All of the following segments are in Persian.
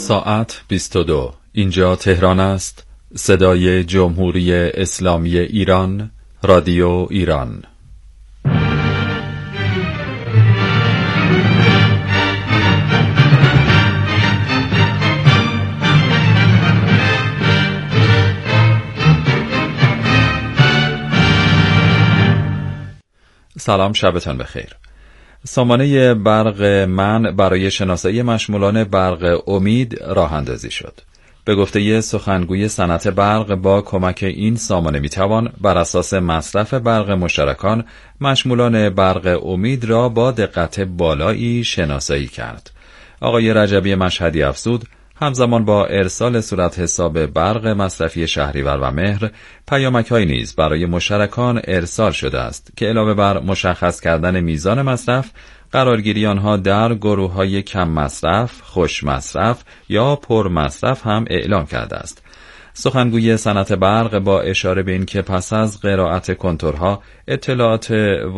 ساعت 22. اینجا تهران است. صدای جمهوری اسلامی ایران، رادیو ایران. سلام، شبتان بخیر. سامانه برق من برای شناسایی مشمولان برق امید راه اندازی شد. به گفته سخنگوی صنعت برق، با کمک این سامانه میتوان بر اساس مصرف برق مشترکان مشمولان برق امید را با دقت بالایی شناسایی کرد. آقای رجبی مشهدی افزود همزمان با ارسال صورت حساب برق مصرفی شهریور و مهر، پیامک‌هایی نیز برای مشترکان ارسال شده است که علاوه بر مشخص کردن میزان مصرف، قرارگیری آنها در گروه‌های کم مصرف، خوش مصرف یا پر مصرف هم اعلام کرده است. سخنگوی صنعت برق با اشاره به اینکه پس از قرائت کنتورها اطلاعات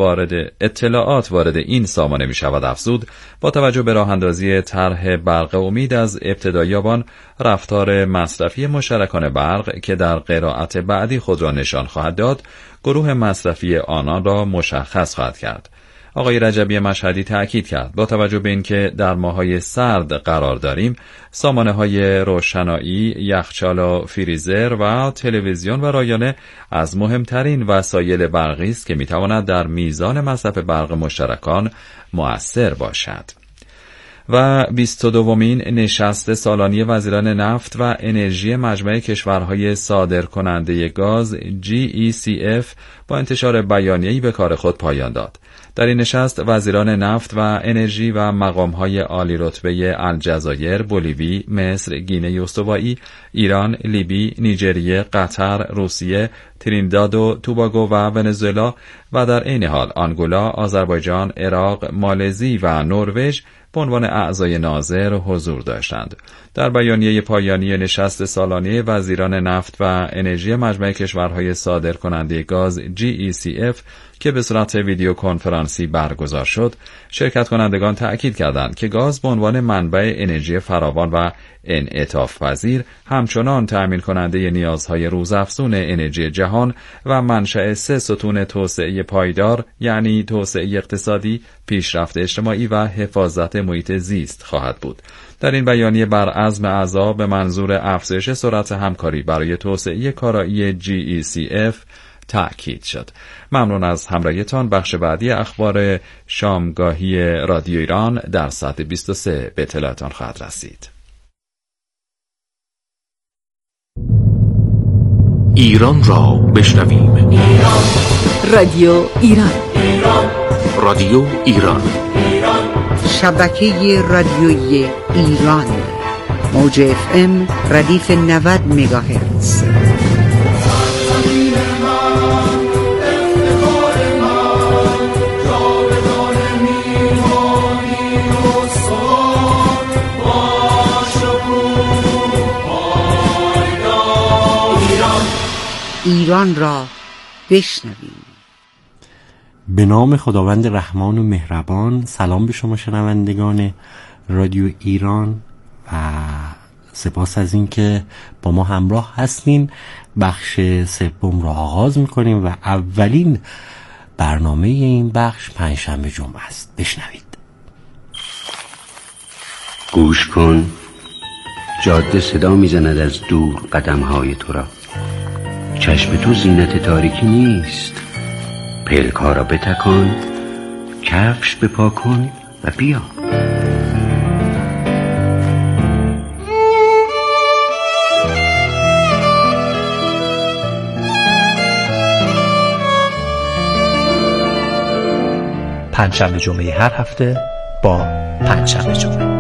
وارد این سامانه می شود افزود، با توجه به راه اندازی طرح برق امید از ابتدای آبان، رفتار مصرفی مشترکان برق که در قرائت بعدی خود را نشان خواهد داد، گروه مصرفی آنان را مشخص خواهد کرد. آقای رجبی مشهدی تأکید کرد با توجه به اینکه در ماه‌های سرد قرار داریم، سامانه‌های روشنایی، یخچال و فریزر و تلویزیون و رایانه از مهمترین وسایل برقی است که می‌تواند در میزان مصرف برق مشترکان مؤثر باشد. و 22مین نشست سالانه وزیران نفت و انرژی مجمع کشورهای صادرکننده گاز GECF با انتشار بیانیه‌ای به کار خود پایان داد. در این نشست وزیران نفت و انرژی و مقامهای عالی رتبه الجزایر، بولیوی، مصر، گینه استوایی، ایران، لیبی، نیجریه، قطر، روسیه، ترینداد و توباگو و ونزوئلا و در عین حال آنگولا، آذربایجان، عراق، مالزی و نروژ به عنوان اعضای ناظر حضور داشتند. در بیانیه پایانی نشست سالانه وزیران نفت و انرژی مجمع کشورهای صادرکننده گاز GECF که به صورت ویدیو کنفرانسی برگزار شد، شرکت کنندگان تأکید کردند که گاز به عنوان منبع انرژی فراوان و انعطاف پذیر همچنان تأمین کننده نیازهای روزافزون انرژی جهان و منشأ 3 ستون توسعه پایدار، یعنی توسعه اقتصادی، پیشرفت اجتماعی و حفاظت محیط زیست خواهد بود. در این بیانیه بر عزم اعضا به منظور افزایش سرعت همکاری برای توسعه کارایی GECF تأکید شد. ممنون از همراهیتان. بخش بعدی اخبار شامگاهی رادیو ایران در ساعت 23 به اطلاعتان خواهد رسید. ایران را بشنویم. رادیو ایران. رادیو ایران. شبکه رادیویی ایران. موج FM ردیف 90 مگاهرتز. ایران را بشنویم. به نام خداوند رحمان و مهربان. سلام به شما شنوندگان رادیو ایران و سپاس از این که با ما همراه هستین. بخش سوم را آغاز میکنیم و اولین برنامه این بخش پنجشنبه جمعه است. بشنوید. گوش کن، جاده صدا میزند از دور قدمهای تو را. چشم تو زینت تاریکی نیست. پلک‌ها را بتکان، کفش بپا کن و بیا. پنجشنبه جمعه هر هفته با پنجشنبه جمعه.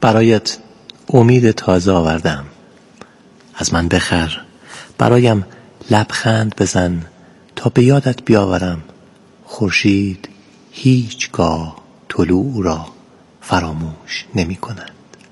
برایت امید تازه آوردم. از من بخر، برایم لبخند بزن تا به یادت بیاورم خورشید هیچگاه طلوع را فراموش نمی کند.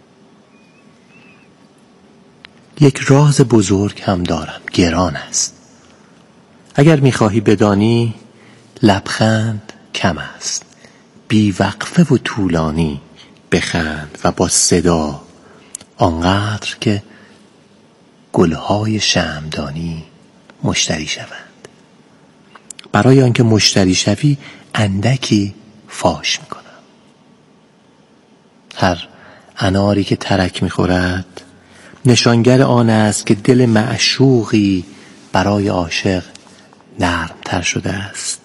یک راز بزرگ هم دارم، گران است. اگر می‌خواهی بدانی لبخند کم است، بی وقفه و طولانی بخند و با صدا آنقدر که گلهای شمعدانی مشتری شوند. برای آنکه مشتری شوی اندکی فاش می‌کنم. هر اناری که ترک می‌خورد نشانگر آن است که دل معشوقی برای عاشق نرمتر شده است.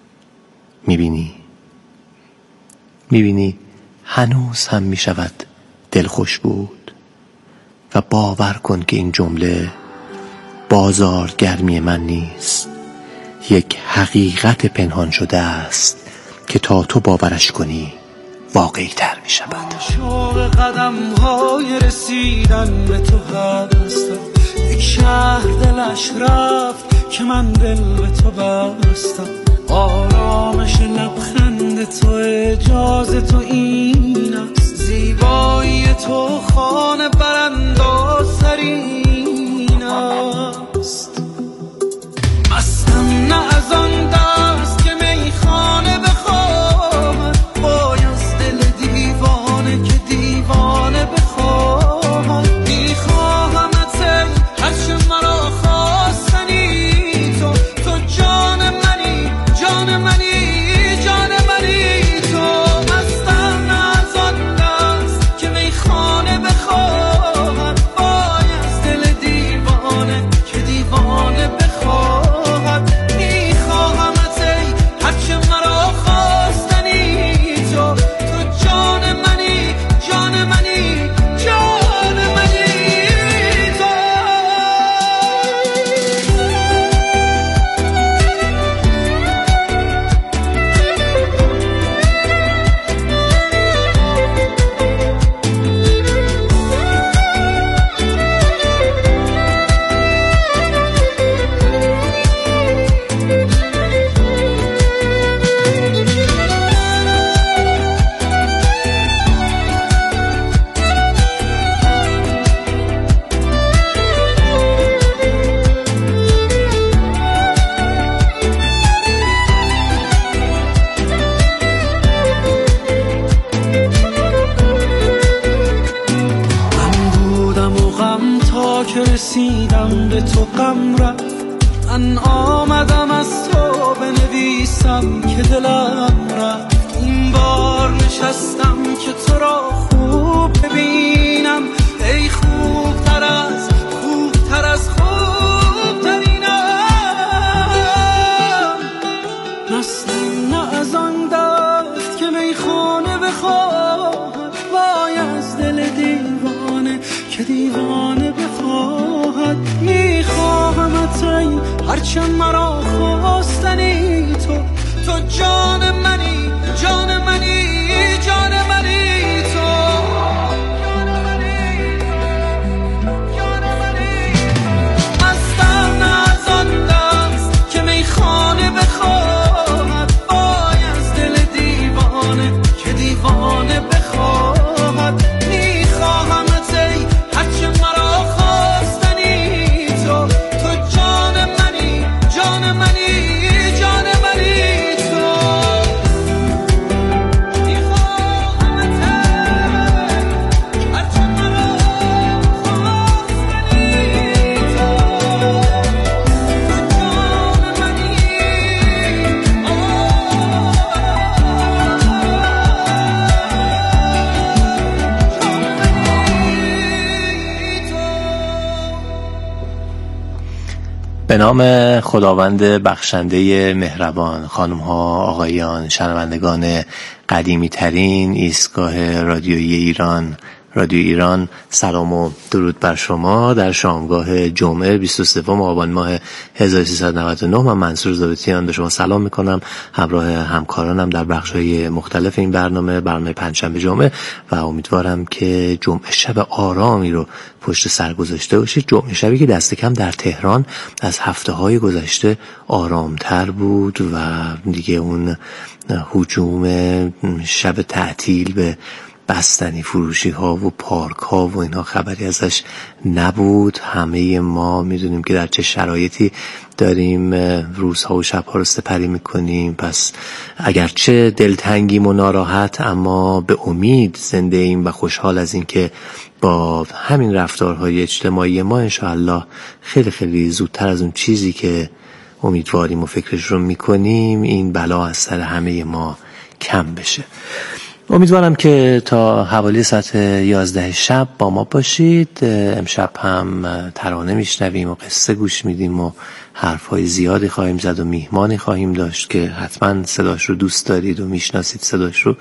میبینی هنوز هم میشود دلخوش بود. و باور کن که این جمله بازارگرمی من نیست، یک حقیقت پنهان شده است که تا تو باورش کنی واقعی تر می شود. شوق قدم های رسیدن به تو هستم، یک شهر دلش رفت که من دل به تو بستم. آرامش لبخند تو، اجازه تو این است، زیبایی تو خانه براندازترین است. مستم نه از آن دست که میخانه بخواهد، باید دل دیوانه که دیوانه بخواهد. میخواهمت ای هرچه مرا خواستنی، تو جان منی، جان منی، جان منی. تو مستم نه از آن دست که میخانه بخواهد، باید دل دیوانه که دیوانه بخواهد. میخواهمت ای هرچه مرا خواستنی، تو جان منی، جان منی، جان منی. که رسیدم به تو غم رفت، من آمدم از تو بنویسم که دلم رفت. این بار نشستم که تو را خوب ببینم، ای خوبتر از خوبترینم. مستم نه از آن دست که میخانه بخواهد، وای از دل دیوانه که دیوانه بخواهد. میخواهمت ای هرچه مرا خواستنی، تو جان منی، جان منی، جان منی. تو جان منی، جان منی. مستم نه از آن دست که میخانه بخواهد، وای از دل دیوانه که دیوانه بخواهد. میخواهمت ای هرچه مرا خواستنی، تو جان منی، جان منی، جان منی. تو میخواهمت ای هرچه مرا خواستنی، تو جان منی. به نام خداوند بخشنده مهربان. خانم ها، آقایان، شنوندگان قدیمی ترین ایستگاه رادیویی ایران، رادیو ایران. سلام و درود بر شما در شامگاه جمعه 23 آبان ماه 1399. من منصور ضابطیان به شما سلام میکنم همراه همکارانم در بخش‌های مختلف این برنامه پنجشنبه جمعه و امیدوارم که جمعه شب آرامی رو پشت سر گذاشته باشید. جمعه شبی که دست کم در تهران از هفته‌های گذشته آرامتر بود و دیگه اون هجوم شب تعطیل به بستنی فروشی ها و پارک ها و اینها خبری ازش نبود. همه ما میدونیم که در چه شرایطی داریم روزها و شبها رو سپری میکنیم. پس اگرچه دلتنگیم و ناراحت اما به امید زنده ایم و خوشحال از این که با همین رفتارهای اجتماعی ما انشاءالله خیلی خیلی زودتر از اون چیزی که امیدواریم و فکرش رو میکنیم این بلا از سر همه ما کم بشه. امیدوارم که تا حوالی ساعت 11 شب با ما باشید. امشب هم ترانه میشنویم و قصه گوش میدیم و حرفهای زیادی خواهیم زد و میهمانی خواهیم داشت که حتما صداش رو دوست دارید و میشناسید صداش رو.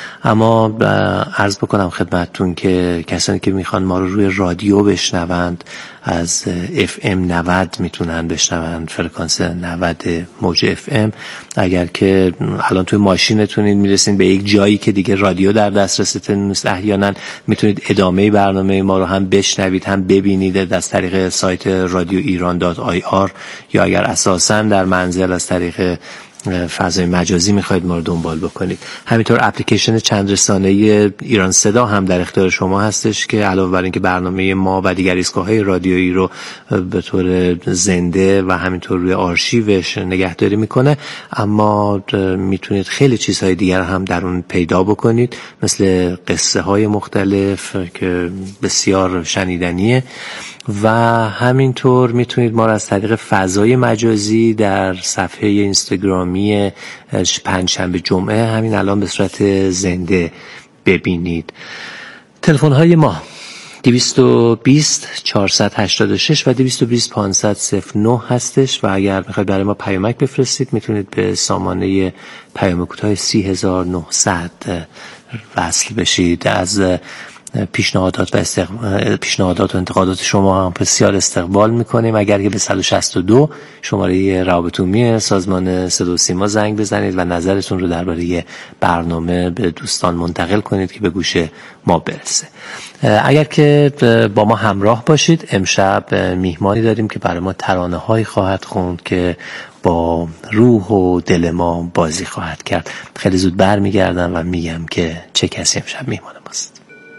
اما عرض بکنم خدمتتون که کسانی که میخوان ما رو روی رادیو بشنوند از FM 90 میتونن بشنوند، فرکانس 90 موج FM. اگر که الان توی ماشینتونید میرسین به یک جایی که دیگه رادیو در دسترستون نیست، احیانا میتونید ادامه برنامه ما رو هم بشنوید هم ببینید از طریق سایت radioiran.ir یا اگر اساساً در منزل از طریق فضای مجازی میخواید ما رو دنبال بکنید. همینطور اپلیکیشن چند رسانه ایران صدا هم در اختیار شما هستش که علاوه بر اینکه برنامه ما و دیگر ایستگاه‌های رادیویی رو به طور زنده و همینطور روی آرشیوش نگهداری میکنه، اما میتونید خیلی چیزهای دیگر هم در اون پیدا بکنید، مثل قصه های مختلف که بسیار شنیدنیه و همینطور میتونید ما را از طریق فضای مجازی در صفحه اینستاگرامی پنجشنبه جمعه همین الان به صورت زنده ببینید. تلفن های ما 220 486 و 220 509 هستش و اگر میخواید برای ما پیامک بفرستید میتونید به سامانه پیام کوتاه 30900 وصل بشید. از پیشنهادات و انتقادات شما هم بسیار استقبال میکنیم. اگر که به 162 شماره روابط عمومی سازمان صدا و سیما زنگ بزنید و نظرتون رو درباره برنامه به دوستان منتقل کنید که به گوش ما برسه. اگر که با ما همراه باشید امشب میهمانی داریم که برای ما ترانه هایی خواهد خوند که با روح و دل ما بازی خواهد کرد. خیلی زود برمیگردم و میگم که چه کسی امشب میهمان ماست.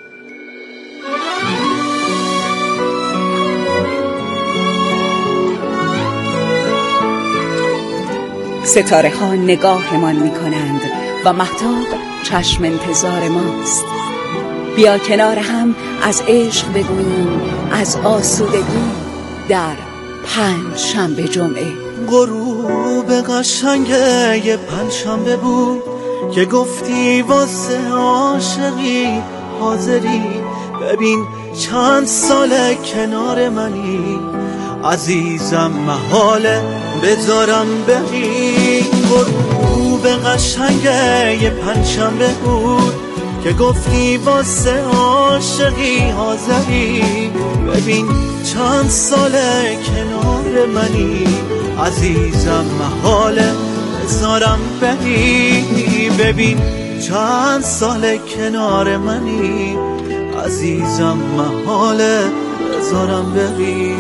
ستاره ها نگاهمان می کنند و مهتاب چشم انتظار ماست. بیا کنار هم از عشق بگوییم، از آسودگی در پنجشنبه جمعه. غروب قشنگه یه پنجشنبه بود که گفتی واسه عاشقی حاضری. ببین چند ساله کنار منی عزیزم، محاله بذارم بری. غروب قشنگه یه پنجشنبه بود که گفتی واسه عاشقی حاضری. ببین چند ساله کنار منی عزیزم، محاله بذارم بری. ببین چند ساله کنار منی عزیزم، محاله بذارم بری.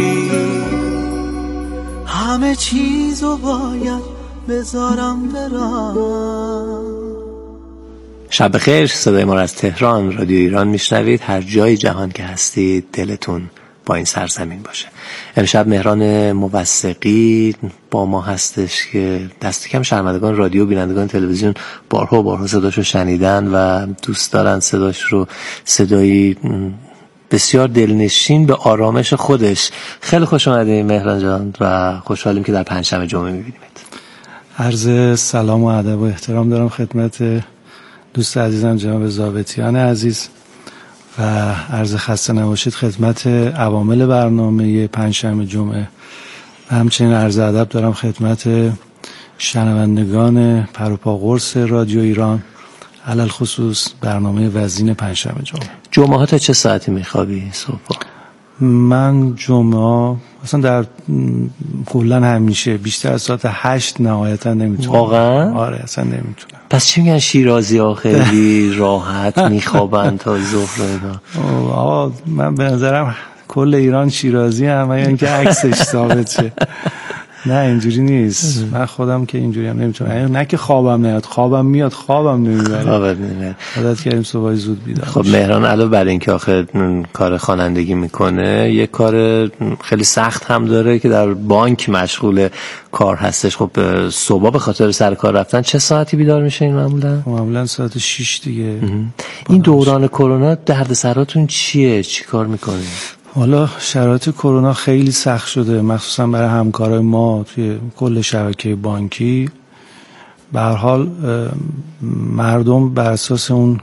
همه چیزو باید بذارم برم. شب بخیر. صدای ما از تهران رادیو ایران میشنوید. هر جای جهان که هستید دلتون با این سرزمین باشه. امشب مهران موثقی با ما هستش که دست کم شنوندگان رادیو، بینندگان تلویزیون بارها صداشو شنیدن و دوست دارن صداش رو. صدایی بسیار دلنشین به آرامش خودش. خیلی خوش اومدید مهران جان و خوشحالیم که در پنجشنبه جمعه میبینیمت. عرض سلام و ادب و احترام دارم خدمت دوست عزیزم جناب ضابطیان عزیز و عرض خسته نباشید خدمت عوامل برنامه پنجشنبه جمعه و همچنین عرض ادب دارم خدمت شنوندگان پروپا قرص رادیو ایران، علل خصوص برنامه وزین پنجشنبه جمعه. جمعه ها تا چه ساعتی میخوابی صبح؟ من جمعه اصلا در کلا همیشه بیشتر از ساعت 8 نهایتا نمیتونم. واقعا؟ آره اصلا نمیتونم. پس چی میگن شیرازی ها خیلی راحت میخوابن تا ظهر اینا؟ آقا من به نظرم کل ایران شیرازی هم اینکه عکسش ثابت شه. نه اینجوری نیست. من خودم که اینجوری هم نمیتونم. نه که خوابم نیاد، خوابم میاد، خوابم نمیبره. عادت کردیم صبح زود بیدار. خب مهران علاوه بر اینکه آخه کار خوانندگی میکنه، یه کار خیلی سخت هم داره که در بانک مشغول کار هستش. خب صبح به خاطر سر کار رفتن چه ساعتی بیدار میشه این معمولا؟ معمولا ساعت 6 دیگه. این دوران کرونا دردسراتون چیه؟ چی کار میکنید؟ حالا شرایط کرونا خیلی سخت شده، مخصوصا برای همکارای ما توی کل شبکه بانکی. به هر حال مردم بر اساس اون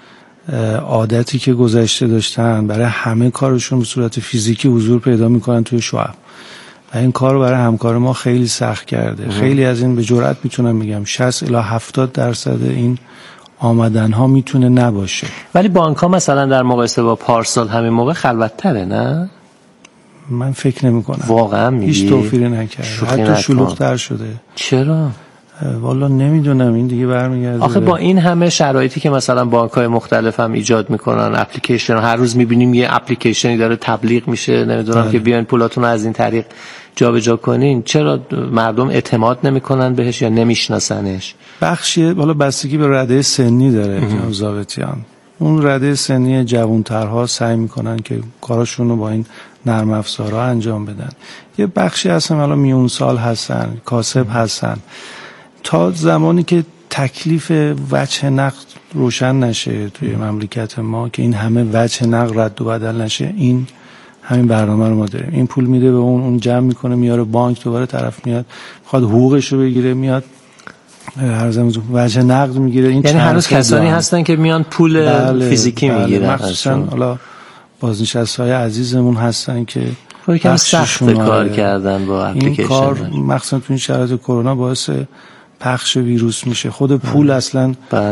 عادتی که گذشته داشتن برای همه کارشون به صورت فیزیکی حضور پیدا میکنن توی شعب و این کار رو برای همکار ما خیلی سخت کرده. خیلی از این به جرئت میتونم میگم 60 الی 70% این آمدن ها میتونه نباشه. ولی بانک ها مثلا در مقایسه با پارسال همین موقع خلوت تره نه؟ من فکر نمی کنم. واقعا میگی؟ هیچ توفیری نکرده، حتی شلوغ‌تر شده. چرا؟ والا نمیدونم، این دیگه برمیگرده. آخه با این همه شرایطی که مثلا بانک‌های مختلف هم ایجاد میکنن، اپلیکیشن، هر روز میبینیم یه اپلیکیشنی داره تبلیغ میشه، نمیدونم که بیاین پولاتون رو از این طریق جابجا کنین، چرا مردم اعتماد نمیکنن بهش یا نمیشناسنش؟ بخشی والا بستگی به رده سنی داره جناب ضابطیان. اون رده سنی جوان‌ترها سعی میکنن که کاراشون رو با این نرم افزارها انجام بدن. یه بخشی هستن حالا میون سال هستن، کاسب هستن. تا زمانی که تکلیف وجه نقد روشن نشه توی مملکت ما که این همه وجه نقد رد و بدل نشه، این همین برنامه رو ما داریم. این پول میده به اون جمع میکنه میاره بانک، دوباره طرف میاد میخواد حقوقش رو بگیره، میاد هر زمان وجه نقد میگیره. این یعنی هنوز کسانی هستن که میان پول فیزیکی میگیرن. مخصوصا حالا بازنشسته‌های عزیزمون هستن که یکم سخت کار کردن با اپلیکیشن. این کار مخصوصا تو این شرایط کرونا باعث پخش ویروس میشه. خود پول اصلا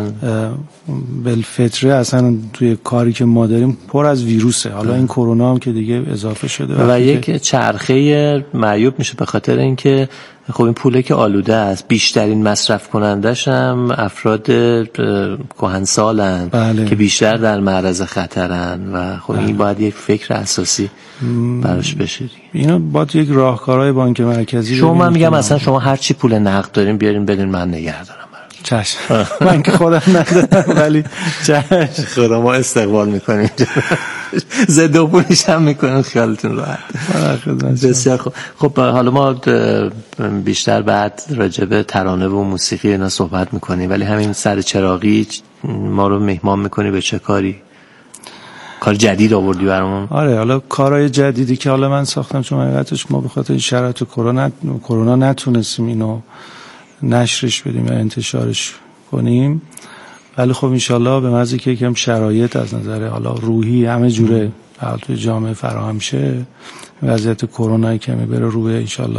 بالفطره اصلا توی کاری که ما داریم پر از ویروسه. حالا این کرونا هم که دیگه اضافه شده و یک چرخه معیوب میشه به خاطر اینکه خب این پوله که آلوده است، بیشترین مصرف کنندش هم افراد کهنسالن که بیشتر در معرض خطرن و خب این باید یک فکر اساسی براش بشه. اینا باید یک راهکارهای بانک مرکزی. شما من میگم مثلا شما هر چی پول نقد دارین بیارین بدین من نگه دارم. چشم. من که خودم ندارم ولی چشم خدا ما استقبال میکنیم. زد و پولش هم میکنیم، خیالتون راحت. بسیار خوب. خب حالا ما بیشتر بعد راجع به ترانه و موسیقی اینا صحبت میکنیم، ولی همین سر چراغی ما رو مهمان میکنی به چه کاری؟ کار جدید آوردی برامون؟ آره، حالا کارهای جدیدی که حالا من ساختم، چون حقیقتش ما به خاطر شرایط کرونا نتونستیم اینو نشرش بدیم و انتشارش کنیم، ولی خب انشالله به محض که یکم شرایط از نظر حالا روحی همه جوره حال توی جامعه فراهم شه، وضعیت کرونا کمی بره روی انشالله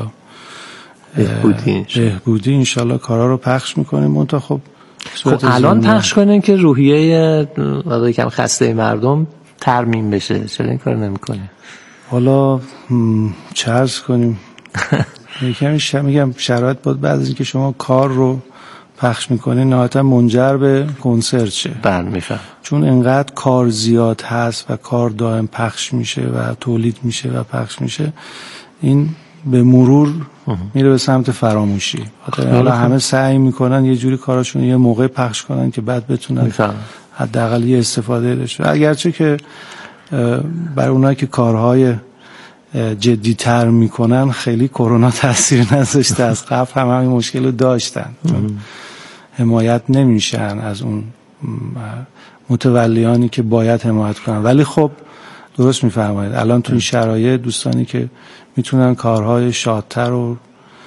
بهبودی انشالله کارا رو پخش میکنیم. منتها خب الان پخش کنین که روحیه واقعا کم خسته مردم ترمیم بشه، چرا این کار نمیکنه؟ حالا چه عرض کنیم میگم شرایط بود بعد از اینکه شما کار رو پخش میکنین نهایتا منجر به کنسرت شه. میفهم. چون انقدر کار زیاد هست و کار دائم پخش میشه و تولید میشه و پخش میشه، این به مرور میره به سمت فراموشی. حالا همه سعی میکنن یه جوری کاراشون یه موقع پخش کنن که بعد بتونن حداقل یه استفاده داشته. اگرچه که برای اونایی که کارهای جدی‌تر میکنن خیلی کرونا تاثیر نذاشته، از قبل هم همین مشکل رو داشتن، حمایت نمیشن از اون متولیانی که باید حمایت کنن. ولی خب درست میفرمایید الان تو این شرایط دوستانی که میتونن کارهای شادتر و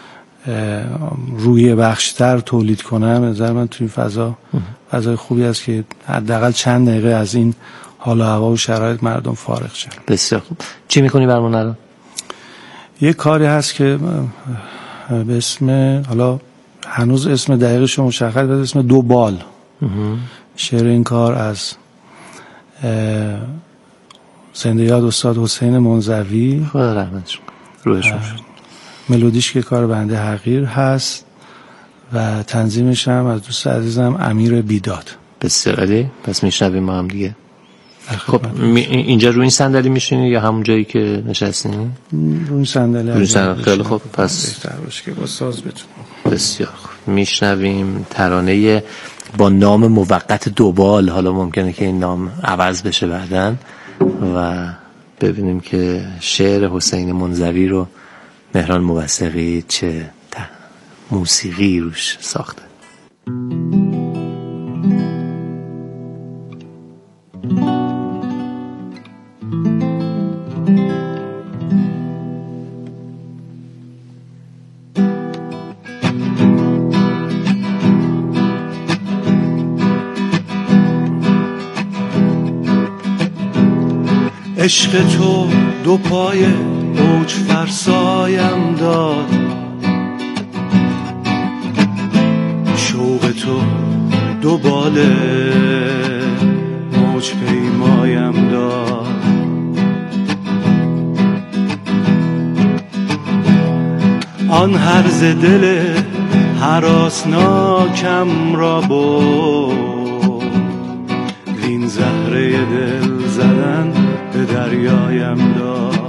روی بخشتر تولید کنن، به نظر من تو این فضای خوبی است که حداقل چند دقیقه از این حال و هوا و شرایط مردم فارغ شن. بسیار خوب. چی میکنی برامون الان؟ یه کاری هست که به اسم، حالا هنوز اسم دقیقش مشخص، به اسم دو بال. شعر این کار از زنده یاد استاد حسین منزوی، خدا رحمتش کنه، روحشون شد. ملودیش که کار بنده حقیر هست و تنظیمش هم از دوست عزیزم امیر بیداد. بسیار عالی. پس میشنویم ما هم دیگه. خب اینجا روی این صندلی میشینی یا همون جایی که نشستین؟ روی این صندلی. خیلی خوب. پس بهتر باشه که با ساز بتونم. بسیار خوب. میشنویم ترانه با نام موقت دوبال، حالا ممکنه که این نام عوض بشه بعداً، و ببینیم که شعر حسین منزوی رو مهران موثقی چه موسیقی روش ساخته. عشق تو دو پای اوج فرسایم داد، شوق تو دو باله موج پیمایم داد. آن هرز دل هراسناکم را برد، وین زهره دل زدن به دریایم داد.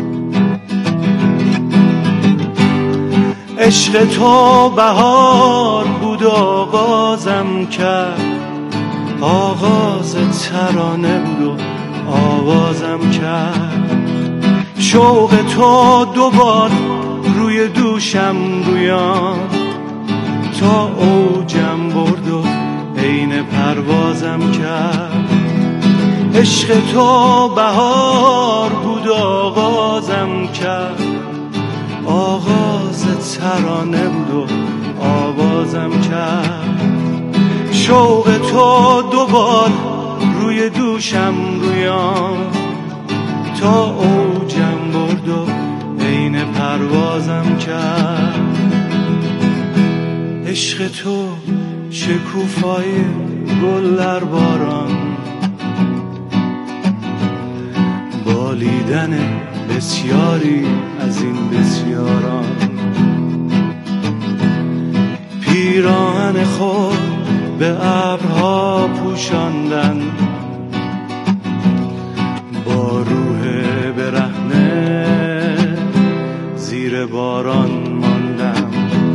عشق تو بهار بود آغازم کرد، آغاز ترانه بود و آوازم کرد. شوق تو دوبار روی دوشم رویان، تا اوجم برد و عین پروازم کرد. عشق تو بهار بود آغازم کرد، آغاز ترانه بود و آوازم کرد. شوق تو دوبار روی دوشم رویان، تا اوجم برد و عین پروازم کرد. عشق تو شکوفای گل در باران، بالیدن بسیاری از این بسیاران. پیراهن خود به ابرها پوشاندن، با روح برهنه زیر باران ماندم.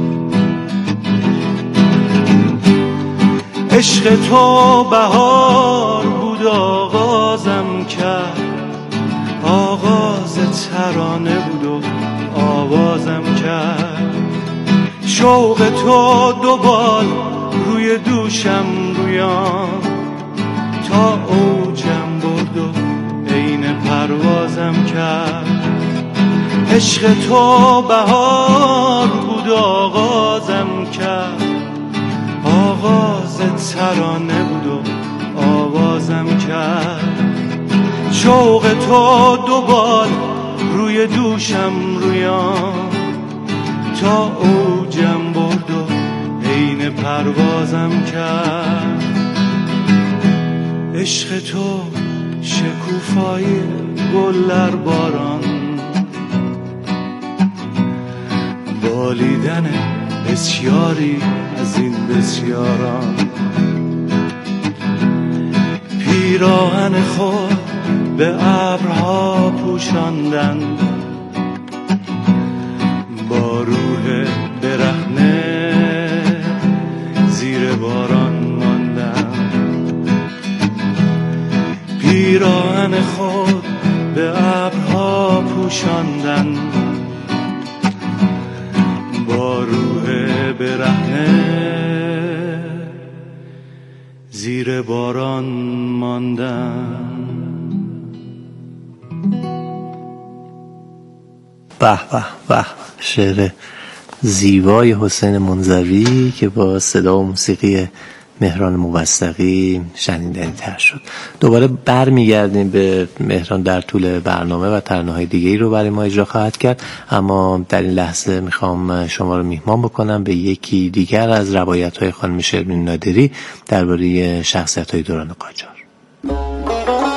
عشق تو بهار بود آغازم کرد، آغاز ترانه بود و آوازم کرد. شوق تو دوبار روی دوشم رویان، تا اوجم برد و عین پروازم کرد. عشق تو بهار بود آغازم کرد، آغاز ترانه بود و آوازم کرد. شوق تو دوبار روی دوشم رویان، تا اوجم برد و عین پروازم کرد. عشق تو شکوفای گل در باران، بالیدن بسیاری از این بسیاران. پیراهن خود به ابرها پوشاندن، با روح برهنه زیر باران ماندم. پیراهن خود به ابرها پوشاندن، با روح برهنه زیر باران ماندم. به به به، شعر زیبای حسین منزوی که با صدا و موسیقی مهران موثقی شنیدنی تر شد. دوباره برمیگردیم به مهران در طول برنامه و ترانه‌های دیگه‌ای رو برای ما اجرا خواهد کرد، اما در این لحظه میخوام شما رو میهمان بکنم به یکی دیگر از روایت‌های خانم شرمین نادری درباره شخصیت‌های دوران قاجار.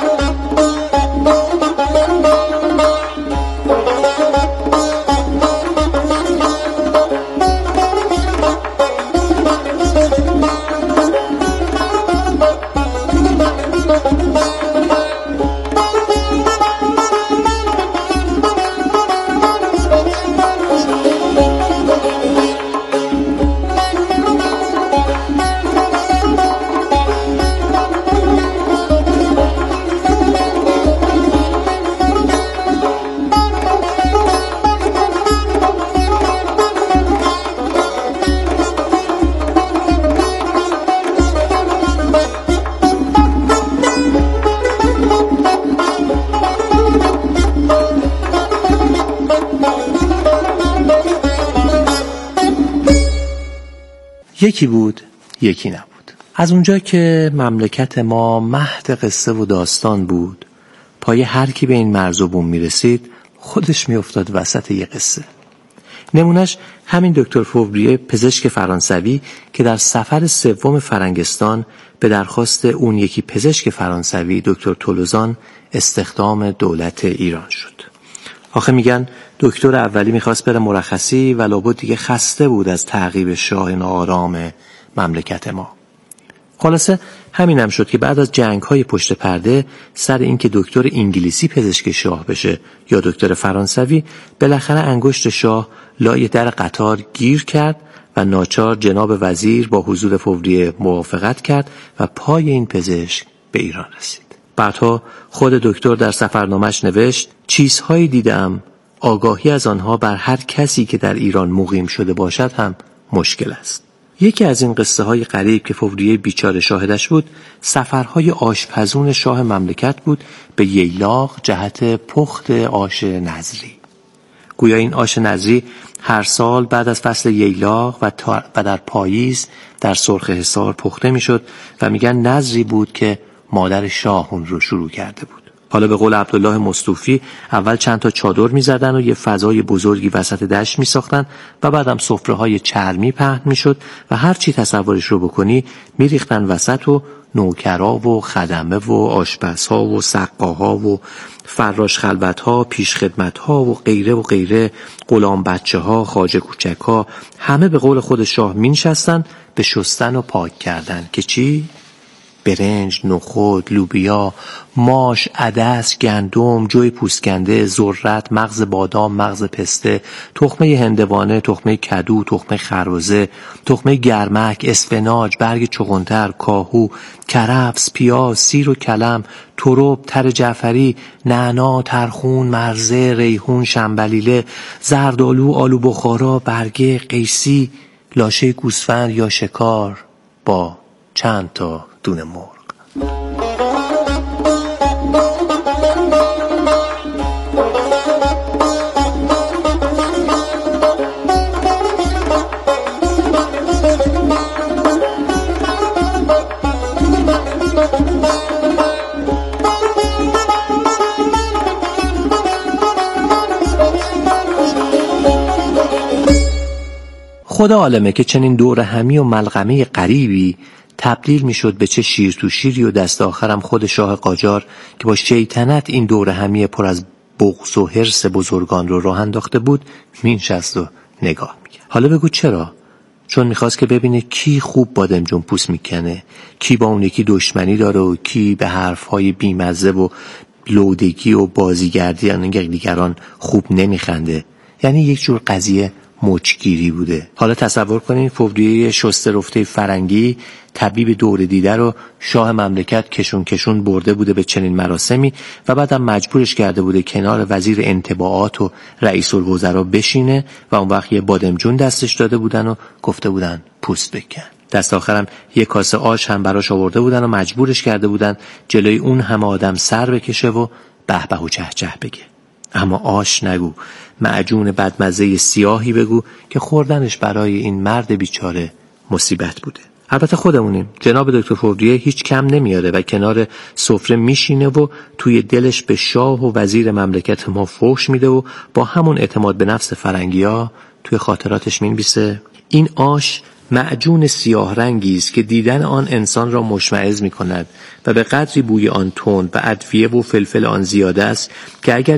یکی بود یکی نبود. از اونجا که مملکت ما مهد قصه و داستان بود، پای هر کی به این مرز و بوم میرسید خودش میافتاد وسط یه قصه. نمونش همین دکتر فووریه، پزشک فرانسوی که در سفر سوم فرنگستان به درخواست اون یکی پزشک فرانسوی دکتر تولوزان استخدام دولت ایران شد. آخه میگن دکتر اولی میخواست بره مرخصی و لابد دیگه خسته بود از تعقیب شاه ناآرام مملکت ما. خلاصه همین هم شد که بعد از جنگ‌های پشت پرده سر این که دکتر انگلیسی پزشک شاه بشه یا دکتر فرانسوی، بالاخره انگشت شاه لای در قطار گیر کرد و ناچار جناب وزیر با حضور فوریه موافقت کرد و پای این پزشک به ایران رسید. بعدها خود دکتر در سفرنامه‌اش نوشت: چیزهایی دیدم آگاهی از آنها بر هر کسی که در ایران مقیم شده باشد هم مشکل است. یکی از این قصه های غریب که فوریه بیچاره شاهدش بود، سفرهای آشپزون شاه مملکت بود به ییلاق جهت پخت آش نظری. گویا این آش نظری هر سال بعد از فصل ییلاق و در پاییز در سرخ حصار پخته میشد و میگن نظری بود که مادر شاه اون رو شروع کرده بود. حالا به قول عبدالله مستوفی اول چند تا چادر می‌زدن و یه فضای بزرگی وسط دشت می‌ساختن و بعدم سفره‌های چرمی پهن می‌شد و هر چی تصورش رو بکنی می‌ریختن وسط و نوکرا و خدمه و آشپزها و سقاها و فراش خلوت‌ها، پیشخدمت‌ها و غیره غلام بچه‌ها، خواجه کوچک‌ها، همه به قول خود شاه می‌نشستن به شستن و پاک کردن که چی؟ برنج، نخود، لوبیا، ماش، عدس، گندم، جوی پوستکنده، ذرت، مغز بادام، مغز پسته، تخمه هندوانه، تخمه کدو، تخمه خروزه، تخمه گرمک، اسفناج، برگ چغندر، کاهو، کرفس، پیاز، سیر و کلم، ترب، تر جعفری، نعنا، ترخون، مرزه، ریحون، شنبلیله، زردآلو، آلو بخارا، برگه، قیسی، لاشه گوسفند یا شکار با چند تا دونه مرغ. خدا عالمه که چنین دور همی و ملغمه غریبی تبدیل میشد به چه شیر تو شیری و دست آخرم خود شاه قاجار که با شیطنت این دور همی پر از بغض و حرص بزرگان رو راه انداخته بود مینشست و نگاه میکرد. حالا بگو چرا؟ چون میخواست که ببینه کی خوب بادمجون پوست میکنه، کی با اون یکی دشمنی داره و کی به حرفهای بیمزه و لودگی و بازیگردی دیگران خوب نمیخنده. یعنی یک جور قضیه مچگیری بوده. حالا تصور کنین فوریه شسته رفته فرنگی طبیب دور دیده رو شاه مملکت کشون برده بوده به چنین مراسمی و بعدم مجبورش کرده بوده کنار وزیر انطباعات و رئیس الوزراء بشینه و اون وقت یه بادمجون دستش داده بودن و گفته بودن پوست بکن. دست آخرم یه کاسه آش هم براش آورده بودن و مجبورش کرده بودن جلوی اون همه آدم سر بکشه و به به و چه چه بگه. اما آش نگو، معجون بدمزه سیاهی بگو که خوردنش برای این مرد بیچاره مصیبت بوده. البته خودمونیم، جناب دکتر فوریه هیچ کم نمیاره و کنار سفره میشینه و توی دلش به شاه و وزیر مملکت ما فحش میده و با همون اعتماد به نفس فرنگیا توی خاطراتش مینویسه: این آش معجون سیاه رنگی است که دیدن آن انسان را مشمئز می‌کند و به قدری بوی آن تند و ادویه و فلفل آن زیاده است که اگر